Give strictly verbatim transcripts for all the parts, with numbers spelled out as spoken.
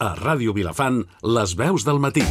A Ràdio Vilafant, les veus del matí.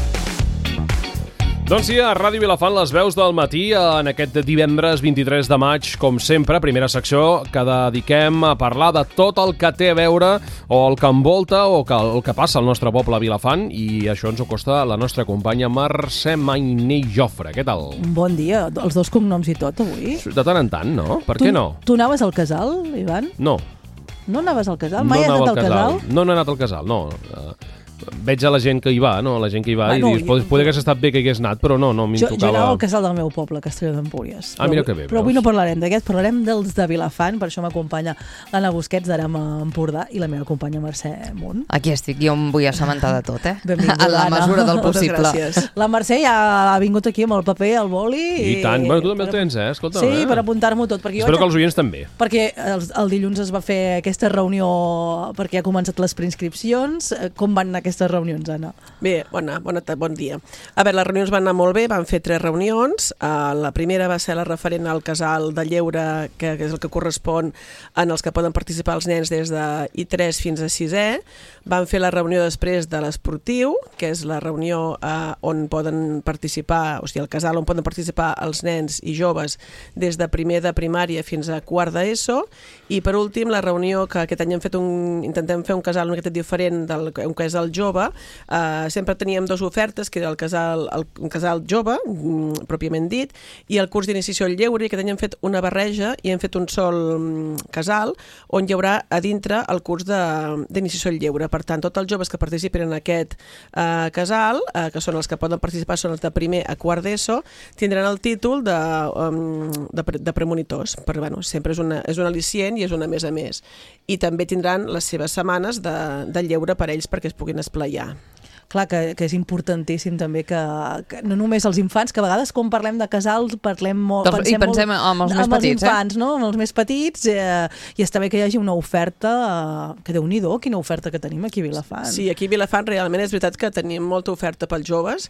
Doncs sí, a Ràdio Vilafant, les veus del matí, en aquest divendres vint-i-tres de maig, com sempre, primera secció que dediquem a parlar de tot el que té a veure o el que envolta o que, el que passa al nostre poble a Vilafant, i això ens ho costa la nostra companya Mercè Mayné Jofre. Què tal? Bon dia, els dos cognoms i tot avui. De tant en tant, no? Per tu, què no? Tu anaves al casal, Ivan? No. No anaves al casal? No Mai has anava anat al al casal? casal? No, no he anat al casal, no. Uh, veig a la gent que hi va, no? La gent que hi va, Bueno, i dius, jo- poder hagués estat bé que hi hagués anat, però no, no m'hi Jo, tocava... jo anava al casal del meu poble, Castelló d'Empúries. Ah, mira que bé, Però avui veus? no parlarem d'aquest, parlarem dels de Vilafant, per això m'acompanya l'Anna Busquets d'Aram a Empordà i la meva companya Mercè Munt. Aquí estic, jo em vull assabentar de tot, eh? Benvinguda, a la Anna. mesura del Moltes possible. gràcies. La Mercè ja ha vingut aquí amb el paper, el boli... I tant. Bueno, tu també el tens, eh? Escolta, Sí, eh? per apuntar-m'ho tot. Perquè jo Espero vaig- que els oients també. Perquè el, el dilluns es va fer aquesta reunió perquè ha començat les preinscripcions. Eh, Com van anar aquestes reunions, Anna? Bé, bona, bona, ta- bon dia. A veure, les reunions van anar molt bé, van fer tres reunions. Uh, la primera va ser la referent al casal de lleure, que, que és el que correspon en els que poden participar els nens des de I tres fins a sisè. Van fer la reunió després de l'esportiu, que és la reunió uh, on poden participar, o sigui, el casal on poden participar els nens i joves des de primer de primària fins a quart d'ESO. I per últim, la reunió que aquest any hem fet un, intentem fer un casal una miqueta diferent del que és el jove. Uh, sempre teníem dues ofertes, que era el casal, el, un casal jove, mm, pròpiament dit, i el curs d'iniciació al lleure, i aquest any hem fet una barreja i hem fet un sol mm, casal on hi haurà a dintre el curs de- d'iniciació al lleure. Per tant, tots els joves que participin en aquest uh, casal, uh, que són els que poden participar, són els de primer a quart d'ESO, tindran el títol de, um, de, pre- de premonitors. Però, bueno, sempre és una, és un al·licient i és una més a més. I també tindran les seves setmanes de, de lleure per ells perquè es puguin esplaiar. Clar, que, que és importantíssim també que, que no només els infants, que a vegades quan parlem de casals parlem molt, Dels- i pensem molt amb els més amb petits, els infants, eh? no? Amb els més petits, eh, i està bé que hi hagi una oferta, eh, que Déu-n'hi-do, quina oferta que tenim aquí a Vilafant. Sí, aquí a Vilafant realment és veritat que tenim molta oferta pels joves.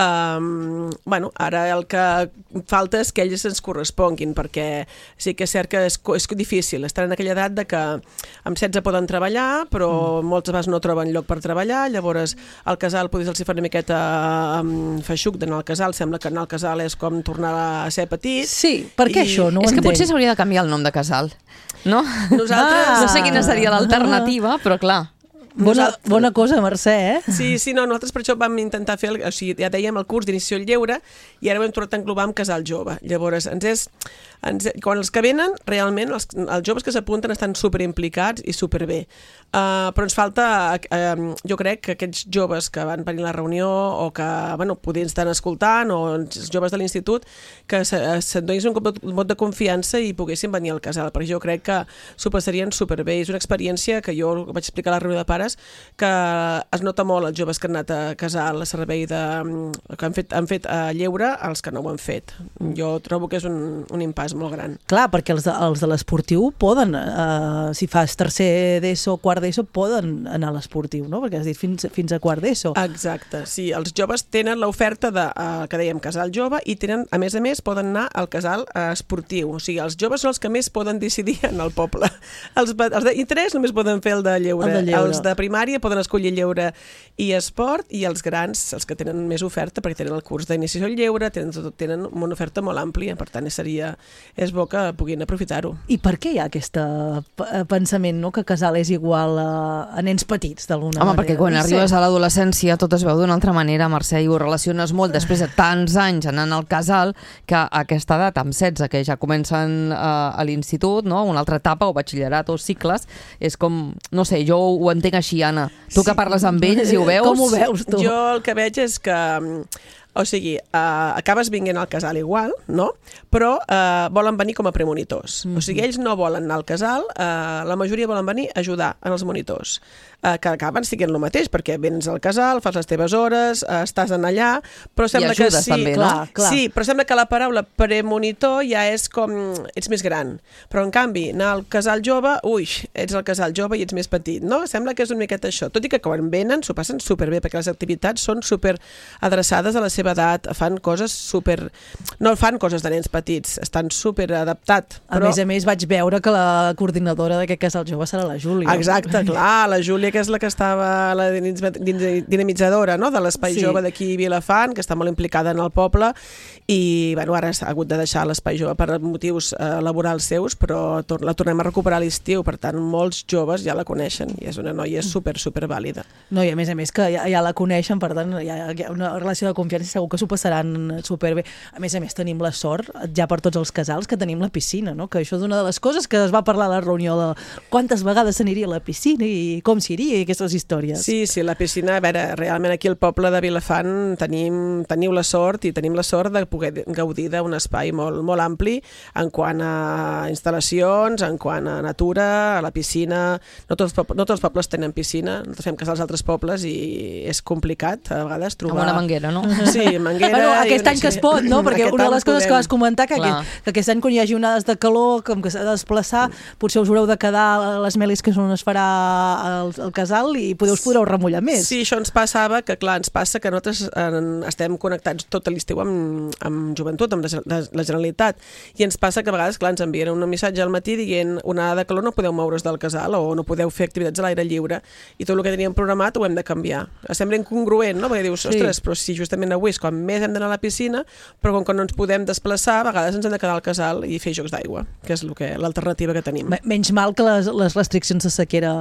Um, bueno, ara el que falta és que ells ens corresponguin, perquè sí que és cert que és, co- és difícil. Estan en aquella edat de que amb setze poden treballar, però mm. moltes vegades no troben lloc per treballar, llavors el casal potser els hi fa una miqueta um, feixuc d'anar al casal, sembla que anar al casal és com tornar a ser petit. Sí, per què I- això? No ho És que entenc. potser s'hauria de canviar el nom de casal, no? Nosaltres... No sé quina seria l'alternativa, però clar. Bona, bona cosa, Mercè, eh? Sí, sí, no, nosaltres per això vam intentar fer, el, o sigui, ja dèiem el curs d'iniciació al lleure i ara ho hem tornat a englobar amb casal jove. Llavors, ens és, ens, quan els que venen, realment, els, els joves que s'apunten estan superimplicats i superbé. Uh, però ens falta, uh, jo crec que aquests joves que van venir a la reunió o que, bueno, poder estan escoltant, o els joves de l'institut, que se'n se donessin un vot, un vot de confiança i poguessin venir al casal, perquè jo crec que s'ho passarien superbé. És una experiència que jo vaig explicar a la reunió de pares, que es nota molt els joves que han anat a casal, a servei de... que han fet, han fet a lleure, els que no ho han fet. Jo trobo que és un, un impàs molt gran. Clar, perquè els de, els de l'esportiu poden, eh, si fas tercer d'ESO, quart d'ESO, poden anar a l'esportiu, no? Perquè has dit fins, fins a quart d'ESO. Exacte, sí, els joves tenen l'oferta de, uh, que dèiem, casal jove, i tenen, a més a més, poden anar al casal uh, esportiu. O sigui, els joves són els que més poden decidir en el poble. Els, els de I tres només poden fer el de lleure. El de lleure. Els de primària poden escollir lleure i esport, i els grans, els que tenen més oferta, perquè tenen el curs d'iniciació al lleure, tenen, tenen una oferta molt àmplia, per tant, seria, és bo que puguin aprofitar-ho. I per què hi ha aquest pensament, no?, que casal és igual a, a nens petits, d'alguna Home, manera? perquè quan No sé. arribes a l'adolescència tot es veu d'una altra manera, Mercè, i ho relaciones molt després de tants anys anant al casal, que a aquesta edat, amb setze, que ja comencen uh, a l'institut, no?, una altra etapa, o batxillerat, o cicles, és com, no sé, jo ho entenc així, Anna. Tu que parles amb ells i ho veus... Com ho veus, tu? Jo el que veig és que, o sigui, uh, acabes vinguent al casal igual, no? Però uh, volen venir com a premonitors. Mm -hmm. O sigui, ells no volen anar al casal, uh, la majoria volen venir a ajudar en els monitors. Uh, que acaben siguent el mateix, perquè vens al casal, fas les teves hores, uh, estàs en allà, però sembla que ajudes sí, també, no? Clar, clar. sí, però sembla que la paraula premonitor ja és com, ets més gran. Però en canvi, anar al casal jove, ui, ets al casal jove i ets més petit, no? Sembla que és una miqueta això. Tot i que quan venen s'ho passen superbé, perquè les activitats són super adreçades a les seva edat, fan coses super... No fan coses de nens petits, estan super adaptat. Però... A més a més vaig veure que la coordinadora d'aquest casal jove serà la Júlia. Exacte, clar, la Júlia, que és la que estava la dinamitzadora, no?, de l'espai sí. jove d'aquí a Vilafant, que està molt implicada en el poble, i bueno, ara ha hagut de deixar l'espai jove per motius eh, laborals seus, però tor la tornem a recuperar a l'estiu, per tant molts joves ja la coneixen i és una noia super, super vàlida. No, i a més a més que ja, ja la coneixen, per tant hi ha, hi ha una relació de confiança i segur que s'ho passaran superbé. A més a més tenim la sort, ja per tots els casals, que tenim la piscina, no? Que això és una de les coses que es va parlar a la reunió de quantes vegades s'aniria a la piscina i com s'iria i aquestes històries. Sí, sí, la piscina, a veure, realment aquí al poble de Vilafant tenim, teniu la sort i tenim la sort de poder gaudir d'un espai molt, molt ampli en quant a instal·lacions, en quant a natura, a la piscina. No tots, no tots els pobles tenen piscina, nosaltres fem casals d'altres pobles i és complicat a vegades trobar... Amb una manguera, no? Sí, manguera... Bueno, aquest any que es pot, no? Perquè aquest una de les coses podem... que vas comentar que, aquest, que aquest any quan hi hagi onades de calor, com que s'ha de desplaçar, potser us haureu de quedar a les melis que és on es farà el, el casal i podeu, us podreu remullar més. Sí, això ens passava, que clar, ens passa que nosaltres en, estem connectats tot l'estiu amb, amb joventut, amb la, la Generalitat, i ens passa que a vegades, clar, ens envien un missatge al matí dient una onada de calor no podeu moure's del casal o no podeu fer activitats a l'aire lliure i tot el que teníem programat ho hem de canviar. Sembla incongruent, no? Perquè dius, ostres, sí. Però si justament avui és quan més hem d'anar a la piscina, però com que no ens podem desplaçar, a vegades ens hem de quedar al casal i fer jocs d'aigua, que és l'alternativa que tenim. Menys mal que les, les restriccions de sequera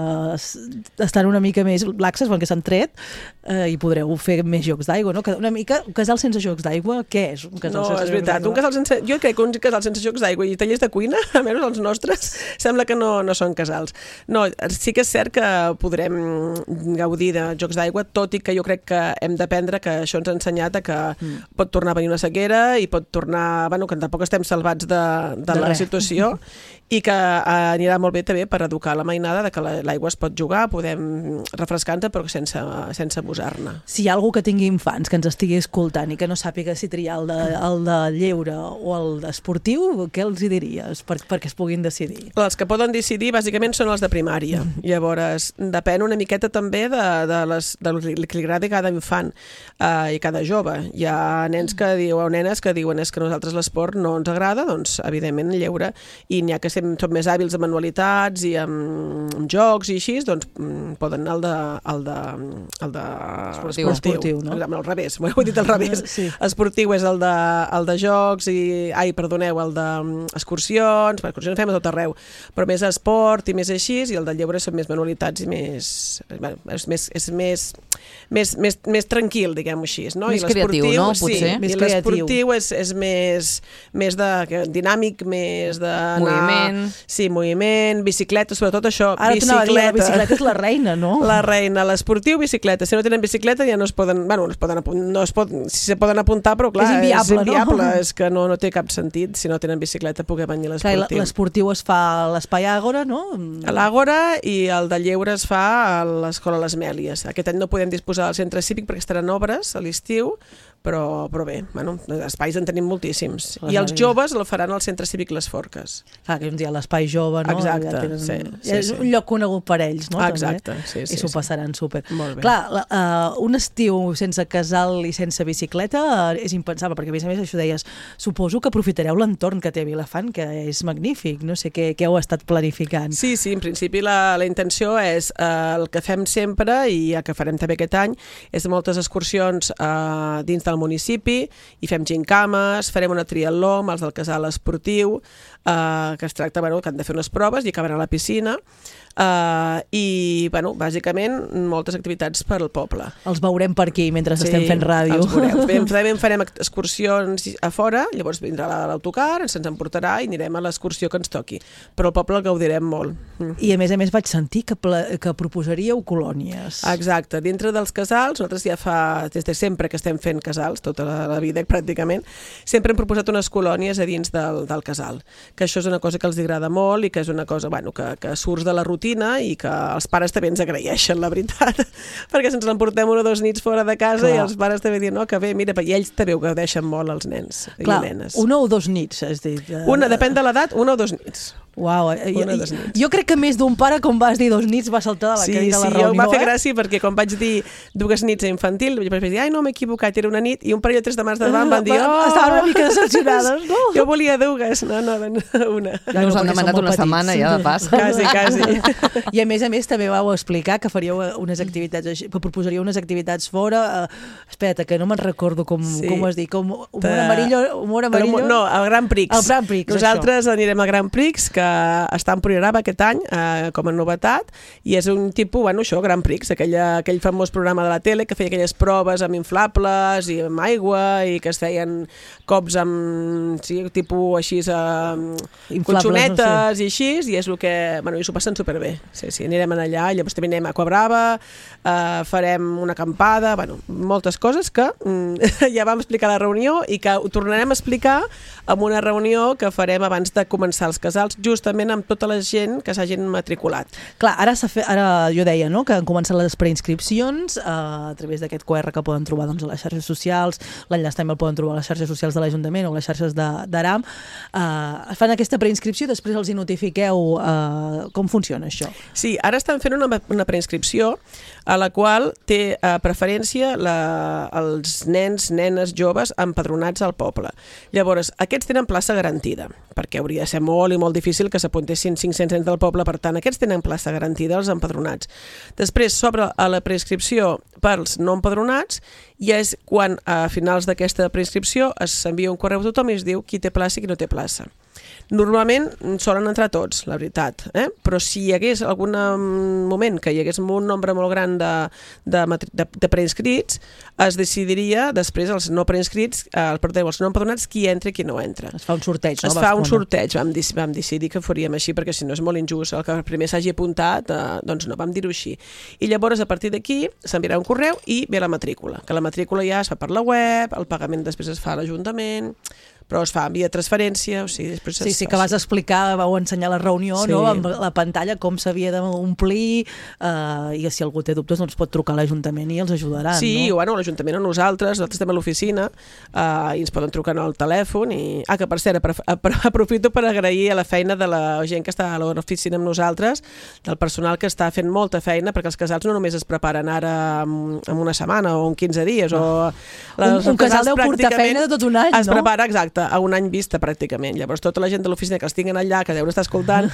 estan una mica més laxes, perquè s'han tret, eh, i podreu fer més jocs d'aigua, no? Una mica, un casal sense jocs d'aigua, què és? Un casal no, sense és veritat. Un casal sense, jo crec que un casal sense jocs d'aigua i tallers de cuina, almenys els nostres, sembla que no, no són casals. No, sí que és cert que podrem gaudir de jocs d'aigua, tot i que jo crec que hem d'aprendre que això ens ha ensenyat a que mm. pot tornar a venir una sequera i pot tornar... Bueno, que tampoc estem salvats de, de, de la res. situació i que anirà molt bé també per educar la mainada de que l'aigua es pot jugar, podem refrescar-nos però sense, sense abusar-ne. Si hi ha algú que tingui infants que ens estigui escoltant i que no sàpiga si triar el de, el de lleure o el d'esportiu, què els hi diries per, perquè es puguin decidir? Els que poden decidir bàsicament són els de primària. Mm. Llavors, depèn una miqueta també de, de, les, de el que li agrada cada infant eh, i cada jove. Hi ha nens que diuen, o nenes que diuen és que a nosaltres l'esport no ens agrada, doncs evidentment lleure, i n'hi ha que som més hàbils amb manualitats i amb, amb jocs i així, doncs poden anar al de, al de, al de esportiu, esportiu, no? Al revés, m'ho heu dit al revés. Sí. Esportiu és el de, el de jocs i, ai, perdoneu, el d'excursions, bueno, excursions fem a tot arreu, però més esport i més així, i el de lleure són més manualitats i més, bueno, és més, és més, més, més, més tranquil, diguem-ho així, no? Més creatiu, no? Potser. Sí, més i l'esportiu és, és més, més de, dinàmic, més de moviment. Sí, moviment, bicicleta, sobretot això, ara bicicleta. Ara la bicicleta és la reina, no? La reina, l'esportiu, bicicleta. Si no tenen bicicleta ja no es poden, bueno, no es poden, no es pot, si se poden apuntar, però clar, és inviable, és, inviable no? És que no, no té cap sentit si no tenen bicicleta poder venir a l'esportiu. L'esportiu es fa a l'Espai Àgora, no? A l'Àgora, i el de lleure es fa a l'Escola Les Mèlies. Aquest any no podem disposar del centre cívic perquè estaran obres a l'estiu, però, però bé, bueno, espais en tenim moltíssims. I els joves el faran al centre cívic Les Forques. Clar, que és un dia l'espai jove, no? Exacte, ja tenen... sí, sí. És sí. un lloc conegut per ells, no? Exacte, sí, sí. I s'ho sí. passaran súper. Molt bé. Clar, la, uh, un estiu sense casal i sense bicicleta uh, és impensable, perquè a més a més això deies, suposo que aprofitareu l'entorn que té Vilafant, que és magnífic, no sé què, què heu estat planificant. Sí, sí, en principi la, la intenció és uh, el que fem sempre i el que farem també aquest any és moltes excursions uh, dins del municipi i fem gincames, farem una triatló amb els del casal esportiu, eh, que es tracta, bueno, que han de fer unes proves i acaben a la piscina, eh, i, bueno, bàsicament moltes activitats per al poble. Els veurem per aquí mentre sí, estem fent ràdio. Els veureu. També farem excursions a fora, llavors vindrà l'autocar, ens ens emportarà i anirem a l'excursió que ens toqui. Però el poble el gaudirem molt. I a més a més vaig sentir que, que proposaríeu colònies. Exacte. Dintre dels casals, nosaltres ja fa, des de sempre que estem fent casals, tota la, la vida pràcticament, sempre hem proposat unes colònies a dins del, del casal, que això és una cosa que els agrada molt i que és una cosa, bueno, que, que surts de la rutina i que els pares també ens agraeixen, la veritat, perquè ens l'emportem una o dos nits fora de casa. Clar. I els pares també diuen, no, que bé, mira, i ells també ho gaudeixen molt, els nens. Clar, i nenes. Una o dos nits, has dit. Una, depèn de l'edat, una o dos nits. Uau, Una de les nits. jo crec que més d'un pare, com vas dir dos nits, va saltar de la Sí, cadira a la sí, reunió, jo em va fer eh? gràcia perquè quan vaig dir dues nits a infantil, vaig dir, ai, no m'he equivocat, era una nit, i un parell o tres de mans davant van dir, oh, Estaven una mica decepcionades, no? jo volia dues, no, no, una. Ja us han demanat una setmana ja de pas. Quasi, quasi. I a més a més també vau explicar que faríeu unes activitats, així, que proposaríeu unes activitats fora. Uh, espera't, que no me'n recordo com, Sí. com ho has dit, com humor De- amarillo, humor Però, amarillo. no, al Grand Prix. Al Grand Prix, Nosaltres això. anirem al Grand Prix, que està en programa aquest any eh, com a novetat, i és un tipus, bueno, això, Grand Prix, aquella, aquell famós programa de la tele que feia aquelles proves amb inflables i amb aigua i que es feien cops amb, sí, tipus així, eh, Inflables, colxonetes no sé. i així, i és el que, bueno, i s'ho passen superbé. Sí, sí, anirem allà, llavors també anem a Aquabrava, eh, farem una acampada, bueno, moltes coses que mm, ja vam explicar a la reunió i que ho tornarem a explicar en una reunió que farem abans de començar els casals, justament amb tota la gent que s'hagin matriculat. Clar, ara, s'ha fet, ara jo deia, no?, que han començat les preinscripcions eh, a través d'aquest Q R que poden trobar, doncs, a les xarxes socials, l'enllaç també el poden trobar a les xarxes socials de l'Ajuntament o a les xarxes d'Aram. Eh, fan aquesta preinscripció i després els hi notifiqueu eh, com funciona això. Sí, ara estan fent una, una preinscripció a la qual té eh, preferència la, els nens, nenes, joves empadronats al poble. Llavors, aquests tenen plaça garantida, perquè hauria de ser molt i molt difícil que s'apuntessin cinc-cents nens del poble, per tant, aquests tenen plaça garantida, els empadronats. Després, s'obre a la preinscripció pels no empadronats, i és quan a finals d'aquesta preinscripció es s'envia un correu a tothom i es diu qui té plaça i qui no té plaça. Normalment solen entrar tots, la veritat, eh? Però si hi hagués algun moment que hi hagués un nombre molt gran de, de, de, de preinscrits, es decidiria després els no preinscrits, eh, perdó, els no empadronats, qui entra i qui no entra. Es fa un sorteig, no? Es fa un sorteig, vam, vam decidir que faríem així, perquè si no és molt injust, el que primer s'hagi apuntat, eh, doncs no, vam dir-ho així. I llavors, a partir d'aquí, s'enviarà un correu i ve la matrícula, que la matrícula ja es fa per la web, el pagament després es fa a l'Ajuntament, però es fa via transferència, o sigui, després... Sí, sí, que vas explicar, vau ensenyar a la reunió, Sí. no?, amb la pantalla com s'havia d'omplir, eh, i si algú té dubtes, doncs pot trucar a l'Ajuntament i els ajudaran, Sí, no? bueno, l'Ajuntament o nosaltres, nosaltres estem a l'oficina uh, i ens poden trucar al telèfon i... Ah, que per cert, aprofito per agrair a la feina de la gent que està a l'oficina amb nosaltres, del personal que està fent molta feina, perquè els casals no només es preparen ara en, en una setmana o en quinze dies, o... Un, un casal deu portar feina de tot un any, es no? prepara, exacte, a un any vista pràcticament. Llavors tota la gent de l'oficina que els tinguen allà, que deuen estar escoltant,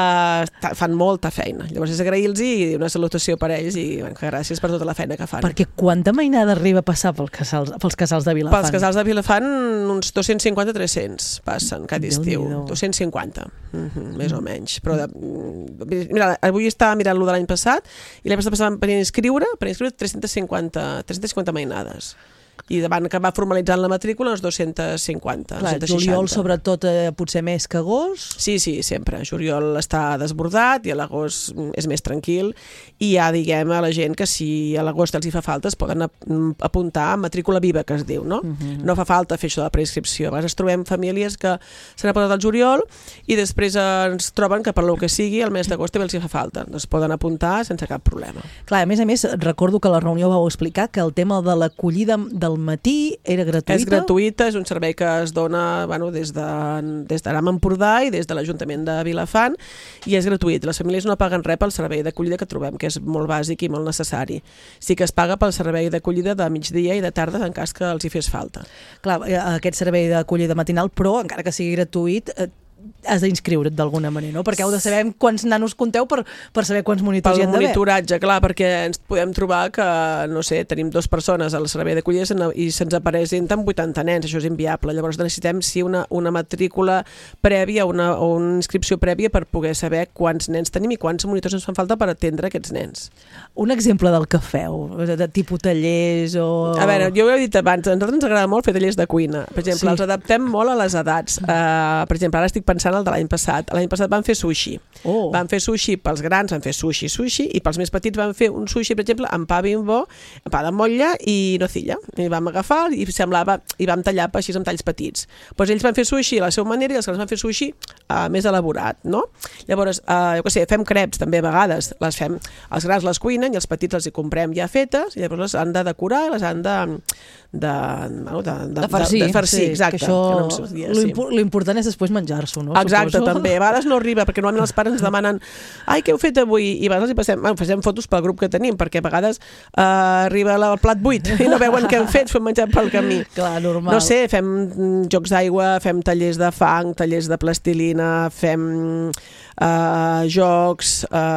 uh, fan molta feina. Llavors és agrair-los i una salutació per ells i bueno, gràcies per tota la feina que fan. Perquè quanta mainada arriba a passar pels casals, pels casals de Vilafant? Pels casals de Vilafant uns dos-cents cinquanta a tres-cents passen cada estiu, Déu-n'hi-do. dos-cents cinquanta, mm-hmm, més o menys. Però de, mira, avui estava mirant-lo de l'any passat i l'any passat passàvem per inscriure, per inscriure tres-cents cinquanta, tres-cents cinquanta mainades. I van acabar formalitzant la matrícula uns dos-cents cinquanta, Clar, dos-cents seixanta. juliol sobretot eh, potser més que agost. Sí, sí, sempre. Juliol està desbordat i a l'agost és més tranquil i ja diguem a la gent que si a l'agost els hi fa falta es poden apuntar a matrícula viva, que es diu, no? Uh-huh. No fa falta fer això de la preinscripció. A vegades trobem famílies que s'han apuntat al juliol i després ens troben que per lo que sigui el mes d'agost també els hi fa falta. Doncs poden apuntar sense cap problema. Clar, a més a més, recordo que a la reunió vau explicar que el tema de l'acollida del matí era gratuïta. És gratuïta, és un servei que es dona bueno, des de, des d'Aram Empordà i des de l'Ajuntament de Vilafant i és gratuït. Les famílies no paguen res pel servei d'acollida que trobem, que és molt bàsic i molt necessari. Sí que es paga pel servei d'acollida de migdia i de tarda en cas que els hi fes falta. Clar, aquest servei d'acollida matinal, però encara que sigui gratuït, has d'inscriure't d'alguna manera, no? Perquè heu de saber quants nanos compteu per, per saber quants monitors hi Pel han d'haver. monitoratge, clar, perquè ens podem trobar que, no sé, tenim dues persones al servei d'acollida i se'ns presenten vuitanta nens, això és inviable. Llavors necessitem sí una, una matrícula prèvia, una, o una inscripció prèvia per poder saber quants nens tenim i quants monitors ens fan falta per atendre aquests nens. Un exemple del que feu, de tipus tallers o... A veure, jo ho he dit abans, a nosaltres ens agrada molt fer tallers de cuina. Per exemple, Sí. els adaptem molt a les edats. Uh, per exemple, ara estic pensant el de l'any passat. L'any passat van fer sushi. Oh. Van fer sushi pels grans, van fer sushi, sushi, i pels més petits van fer un sushi, per exemple, amb pa bimbo, amb pa de motlla i nocilla. I vam agafar i semblava, i vam tallar així amb talls petits. Doncs ells van fer sushi a la seva manera i els grans van fer sushi uh, més elaborat, no? Llavors, uh, jo què sé, fem creps també a vegades, les fem, els grans les cuinen i els petits els hi comprem ja fetes i llavors les han de decorar i les han de de, no, de, de, de farcir, de, de farcir sí, exacte. Que això, que no em sortia, lo, sí. impo l'important és després menjar-s'ho, no? Exacte, Suposo. també. A vegades no arriba, perquè normalment els pares ens demanen ai, què heu fet avui? I a vegades hi passem, bueno, facem fotos pel grup que tenim, perquè a vegades eh, arriba el plat buit i no veuen què hem fet, fem menjar pel camí. Clar, normal. No sé, fem jocs d'aigua, fem tallers de fang, tallers de plastilina, fem uh, jocs,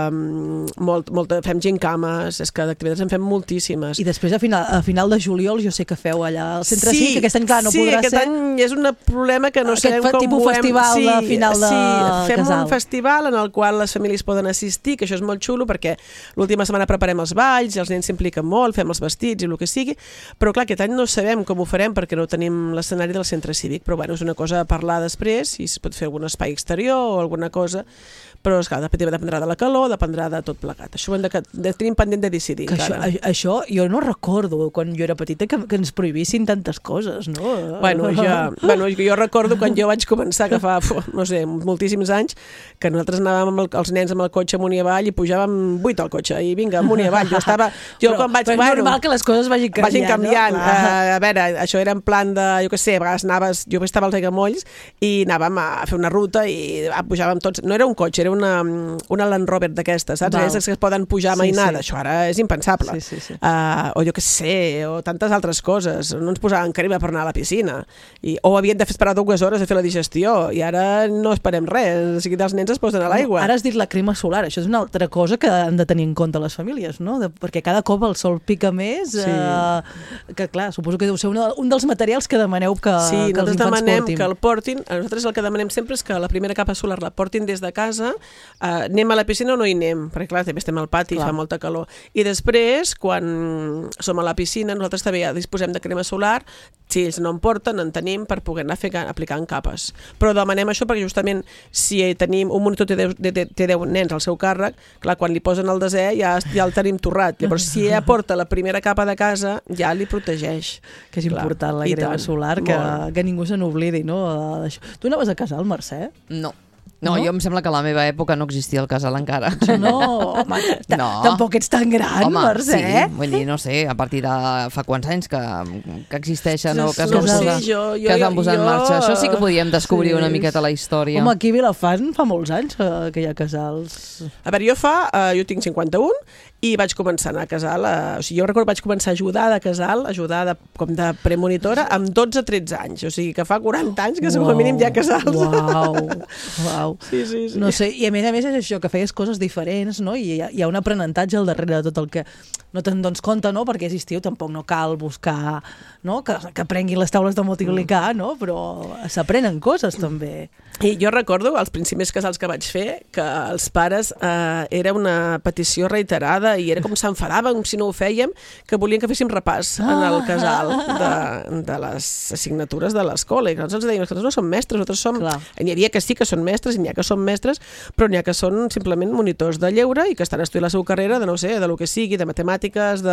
um, molt, molt, fem gincames, és que d'activitats en fem moltíssimes. I després, a final, a final de juliol, jo sé que feu allà al centre sí, cívic, que aquest any, clar, no sí, podrà ser... Sí, aquest any és un problema que no Aquest sabem com tipus ho hem... festival sí, de final de sí, fem casal. un festival en el qual les famílies poden assistir, que això és molt xulo, perquè l'última setmana preparem els balls, els nens s'impliquen molt, fem els vestits i el que sigui, però clar, aquest any no sabem com ho farem perquè no tenim l'escenari del centre cívic, però bueno, és una cosa a parlar després, si es pot fer algun espai exterior o alguna cosa, però esclar, dependrà de la calor, dependrà de tot plegat. Això ho hem de, de tenim pendent de decidir que encara. això, això jo no recordo quan jo era petita que, que ens prohibissin tantes coses, no? Bueno, ja, bueno, jo recordo quan jo vaig començar, que fa, no sé, moltíssims anys, que nosaltres anàvem amb el, els nens amb el cotxe amunt i avall i pujàvem vuit al cotxe i vinga, amunt i avall. Jo estava... Jo però, quan vaig, però és bueno, normal que les coses vagin canviant. Vagin canviant. No? Uh, a veure, això era en plan de, jo què sé, a vegades anaves, jo estava als Aiguamolls i anàvem a fer una ruta i ah, pujàvem tots, no era un cotxe, era una, una Land Rover d'aquestes, saps? Aquestes que es poden pujar Sí, mainada, sí. això ara és impensable. Sí, sí, sí. Uh, o jo què sé, o tantes altres coses, no ens posaven crema per anar a la piscina, I, o havien de fer esperar dues hores a fer la digestió, i ara no esperem res, o sigui, els nens es posen a l'aigua. Ara has dit la crema solar, això és una altra cosa que han de tenir en compte les famílies, no? De, perquè cada cop el sol pica més, Sí. eh, que clar, suposo que deu ser una, un dels materials que demaneu que, Sí, que els nosaltres infants demanem portin. que el portin, a nosaltres el que demanem sempre és que la primera capa solar la portin des de casa, eh, anem a la piscina o no hi anem, perquè clar, també estem al pati Clar. i fa molta calor. I després, quan som a la piscina, nosaltres també ja disposem de crema solar, si ells no en porten, en tenim per poder anar fer, aplicant capes. Però demanem això perquè justament si tenim un monitor té deu, té, té deu nens al seu càrrec, clar, quan li posen el desè ja, ja el tenim torrat. Llavors, si ella porta la primera capa de casa, ja li protegeix. Que és Clar, important la i crema tant, solar, que, molt. que ningú se n'oblidi, no? d'això. Tu anaves a casal, Mercè? No. No, No? jo em sembla que a la meva època no existia el casal encara. No, home, No. tampoc ets tan gran, Home, Mercè. sí, vull dir, no sé, a partir de fa quants anys que, que existeixen o que es No van ho sé, posar, jo- jo- que es van posar en jo- marxa. Això sí que podíem descobrir sí. una miqueta la història. Home, aquí a Vilafant fa molts anys que, que hi ha casals. A veure, jo fa, eh, jo tinc cinquanta-un i vaig començar a anar a casal, eh, o sigui, jo recordo que vaig començar a ajudar de casal, a ajudar de, com de premonitora amb dotze o tretze anys, o sigui que fa quaranta anys que com a mínim hi ha casals. Uau, uau. Sí, sí, sí. No sé, i a més a més és això, que feies coses diferents, no? I hi ha, hi ha un aprenentatge al darrere de tot el que no te'n dones compte, no? Perquè és estiu, tampoc no cal buscar, no? Que, que aprenguin les taules de multiplicar, no? Però s'aprenen coses, també. I jo recordo els principis casals que vaig fer que els pares eh, era una petició reiterada i era com s'enfadaven si no ho fèiem, que volien que féssim repàs en el casal de, de les assignatures de l'escola. I nosaltres deien, nosaltres no som mestres, nosaltres som... Clar. N'hi havia que sí que són mestres, i n'hi ha que són mestres, però n'hi ha que són simplement monitors de lleure i que estan estudiant la seva carrera de no sé, de lo que sigui, de matemàtiques,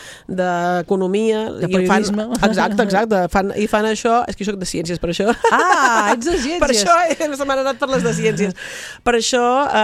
d'economia... De periodisme. Exacte, exacte. Fan, I fan això... És que jo soc de ciències, per això. Ah, ets de ciències. Per això se m'han anat per les de ciències. Per això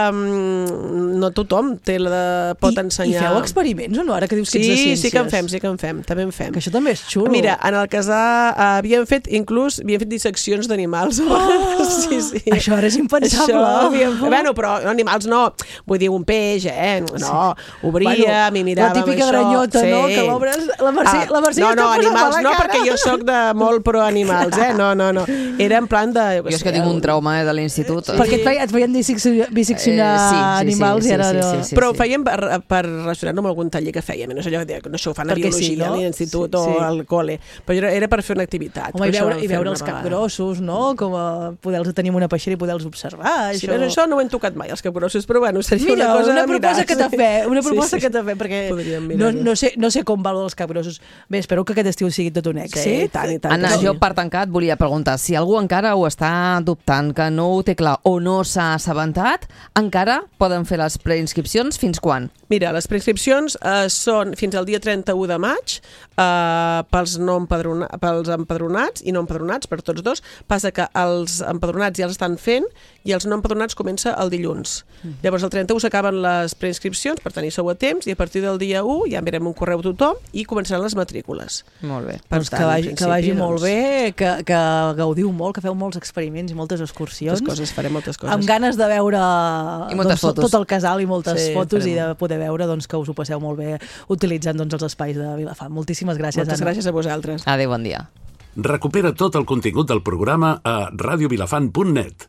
um, no tothom té la de, pot I, ensenyar... I feu experiments o no, ara que dius que ets Sí, de ciències? sí que en fem, sí que en fem, també en fem. Que això també és xulo. Mira, en el casal uh, havíem fet, inclús, havíem fet disseccions d'animals. Oh, sí, sí. Això ara és impensable. Això havíem fet. Bueno, però no, animals no, vull dir un peix, eh? No, obríem Bueno, i miràvem la típica això. granyota, sí. no? Que l'obres... La Mercè, Ah, la Mercè no, ja no, està posant animals mala no, cara. perquè jo sóc de molt pro animals, eh? No, no, no. Era en plan de... Jo és que tinc un trauma eh, de l'institut. Perquè et feien, et feien disseccionar, disseccionar Eh, sí, sí, animals sí, i ara... sí, no. sí, sí. Però ho fèiem per, per relacionar-ho amb algun taller que fèiem. No sé, allò de, no sé, ho fan a Perquè biologia, sí, no? a l'institut Sí, sí. o al col·le. Però era, era per fer una activitat. Home, per i veure, això i veure fer els una vegada. capgrossos, no? Com a poder-los tenir en una peixera i poder-los observar. Sí, això... però això no ho hem tocat mai, els capgrossos, però bueno, seria Mira, una cosa una a proposta mirar. que t'ha fet, una Sí, proposta sí. que t'ha fet, perquè Podríem no, mirar-ho. no, sé, no sé com va els capgrossos. Bé, espero que aquest estiu sigui tot un èxit. Sí, i tant, i tant. Anna, que sí. jo per tancat volia preguntar si algú encara ho està dubtant, que no ho té clar o no s'ha assabentat, encara poden fer les preinscripcions fins quan? Mira, les preinscripcions eh, són fins al dia trenta-u de maig, uh, pels, no empadrona, pels empadronats i no empadronats, per tots dos. Passa que els empadronats ja els estan fent i els no empadronats comença el dilluns. Mm. Llavors el trenta-u s'acaben les preinscripcions, per tant hi sou a temps, i a partir del dia u ja enviarem un correu a tothom i començaran les matrícules. Molt bé. Per doncs tant, que vagi, que vagi doncs... molt bé, que, que gaudiu molt, que feu molts experiments i moltes excursions. Moltes coses, farem moltes coses. Amb ganes de veure doncs, tot el casal i moltes sí, fotos farem. I de poder veure doncs, que us ho passeu molt bé utilitzant doncs, els espais de Vilafant. Moltíssimes gràcies, Moltes Anna. gràcies a vosaltres. Adéu, bon dia. Recupera tot el contingut del programa a radiovilafant punt net.